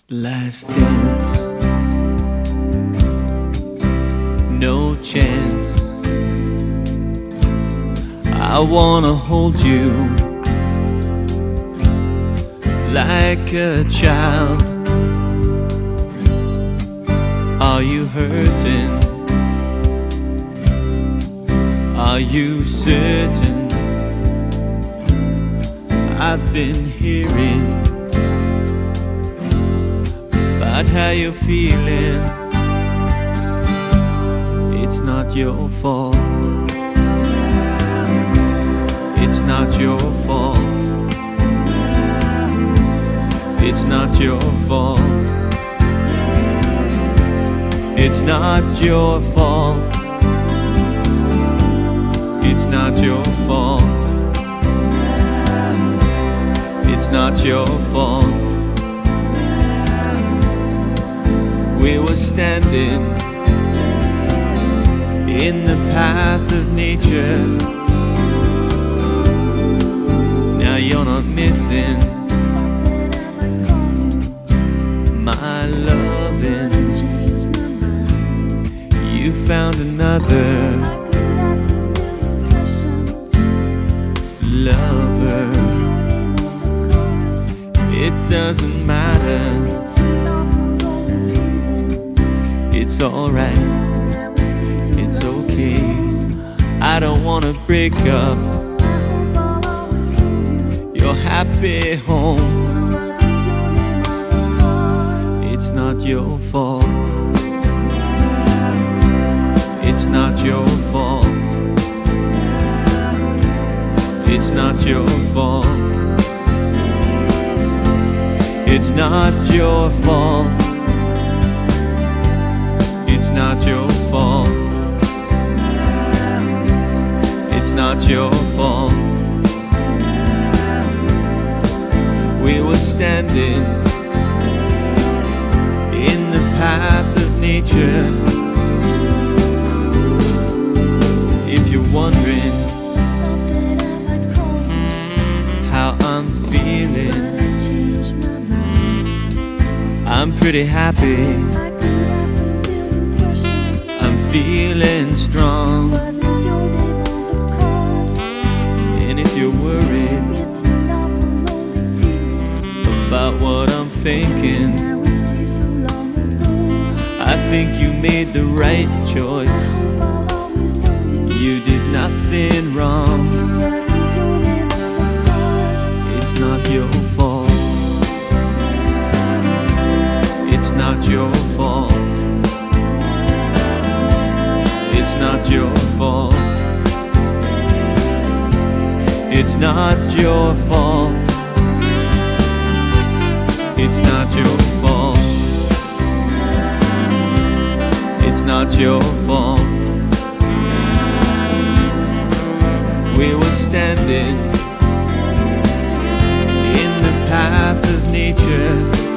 Last dance, no chance. I wanna hold you like a child. Are you hurting? Are you certain? I've been hearing about how you're feeling. It's not your fault. It's not your fault. It's not your fault. It's not your fault. It's not your fault. It's not your fault. We were standing in the path of nature. Now you're not missing my loving. You found another lover. It doesn't matter. It's alright. It's okay. I don't wanna break up. You're happy home. It's not your fault. It's not your fault. It's not your fault. It's not your fault. It's not your fault. It's not your fault. We were standing in the path of nature. If you're wondering how I'm feeling, I'm pretty happy. I'm feeling strong. And if you're worried about what I'm thinking, I think you made the right choice. You did nothing wrong. It's not your fault. It's not your fault. It's not your fault. It's not your fault. It's not your fault. It's not your fault. We were standing in the path of nature.